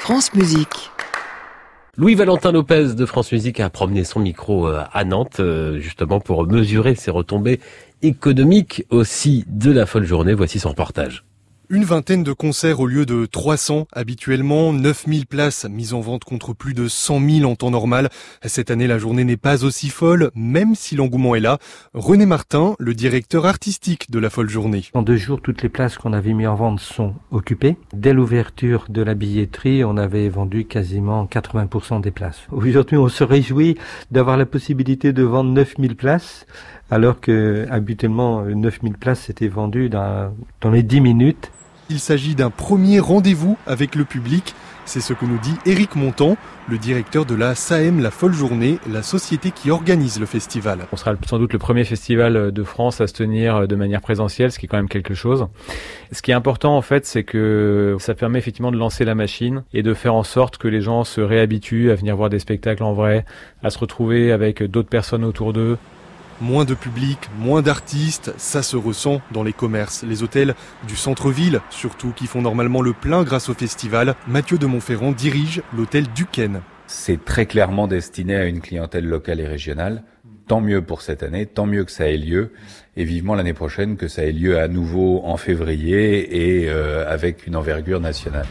France Musique. Louis-Valentin Lopez de France Musique a promené son micro à Nantes, justement pour mesurer ses retombées économiques aussi de la folle journée. Voici son reportage. Une vingtaine de concerts au lieu de 300 habituellement, 9000 places mises en vente contre plus de 100 000 en temps normal. Cette année, la journée n'est pas aussi folle, même si l'engouement est là. René Martin, le directeur artistique de la folle journée. En 2 jours, toutes les places qu'on avait mis en vente sont occupées. Dès l'ouverture de la billetterie, on avait vendu quasiment 80% des places. Aujourd'hui, on se réjouit d'avoir la possibilité de vendre 9000 places, alors que habituellement 9000 places c'était vendu dans les 10 minutes. Il s'agit d'un premier rendez-vous avec le public. C'est ce que nous dit Éric Montant, le directeur de la SAEM La Folle Journée, la société qui organise le festival. On sera sans doute le premier festival de France à se tenir de manière présentielle, ce qui est quand même quelque chose. Ce qui est important en fait, c'est que ça permet effectivement de lancer la machine et de faire en sorte que les gens se réhabituent à venir voir des spectacles en vrai, à se retrouver avec d'autres personnes autour d'eux. Moins de public, moins d'artistes, ça se ressent dans les commerces. Les hôtels du centre-ville, surtout, qui font normalement le plein grâce au festival. Mathieu de Montferrand dirige l'hôtel Duquesne. C'est très clairement destiné à une clientèle locale et régionale. Tant mieux pour cette année, tant mieux que ça ait lieu. Et vivement l'année prochaine que ça ait lieu à nouveau en février et avec une envergure nationale.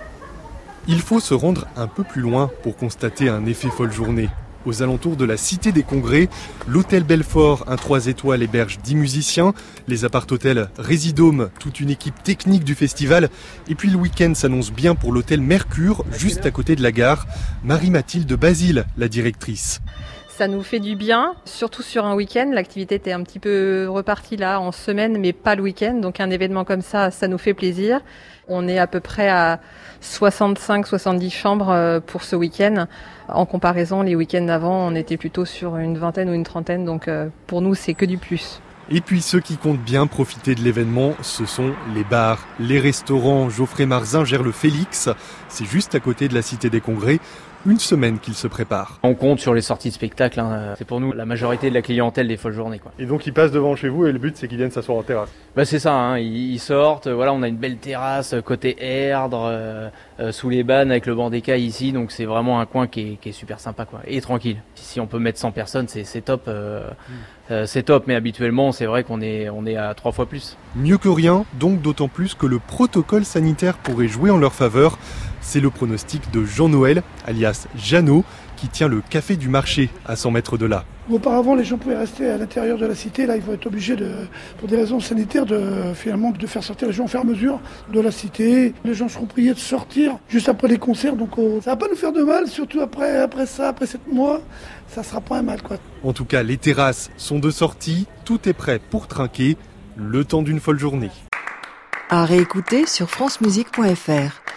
Il faut se rendre un peu plus loin pour constater un effet folle journée. Aux alentours de la Cité des Congrès, l'hôtel Belfort, un 3 étoiles, héberge 10 musiciens. Les appart-hôtels Résidome, toute une équipe technique du festival. Et puis le week-end s'annonce bien pour l'hôtel Mercure, juste à côté de la gare. Marie-Mathilde Basile, la directrice. Ça nous fait du bien, surtout sur un week-end. L'activité était un petit peu repartie là en semaine, mais pas le week-end. Donc un événement comme ça nous fait plaisir. On est à peu près à 65-70 chambres pour ce week-end. En comparaison, les week-ends d'avant, on était plutôt sur une vingtaine ou une trentaine. Donc pour nous, c'est que du plus. Et puis ceux qui comptent bien profiter de l'événement, ce sont les bars, les restaurants. Geoffrey Marzin gère le Félix. C'est juste à côté de la Cité des Congrès. Une semaine qu'ils se préparent. On compte sur les sorties de spectacle. C'est pour nous la majorité de la clientèle des folles journées. Et donc ils passent devant chez vous et le but c'est qu'ils viennent s'asseoir en terrasse. C'est ça, ils sortent. Voilà, on a une belle terrasse côté Erdre, sous les bannes avec le banc d'écailles ici. Donc c'est vraiment un coin qui est super sympa quoi. Et tranquille. Si on peut mettre 100 personnes, c'est top. C'est top, mais habituellement c'est vrai qu'on est à 3 fois plus. Mieux que rien, donc d'autant plus que le protocole sanitaire pourrait jouer en leur faveur. C'est le pronostic de Jean-Noël, alias Jeannot, qui tient le café du marché à 100 mètres de là. Auparavant, les gens pouvaient rester à l'intérieur de la cité. Là, ils vont être obligés, pour des raisons sanitaires, de faire sortir les gens au fur et à mesure de la cité. Les gens seront priés de sortir juste après les concerts. Donc, ça va pas nous faire de mal, surtout après 7 mois. Ça sera pas un mal, quoi. En tout cas, les terrasses sont de sortie. Tout est prêt pour trinquer. Le temps d'une folle journée. À réécouter sur francemusique.fr.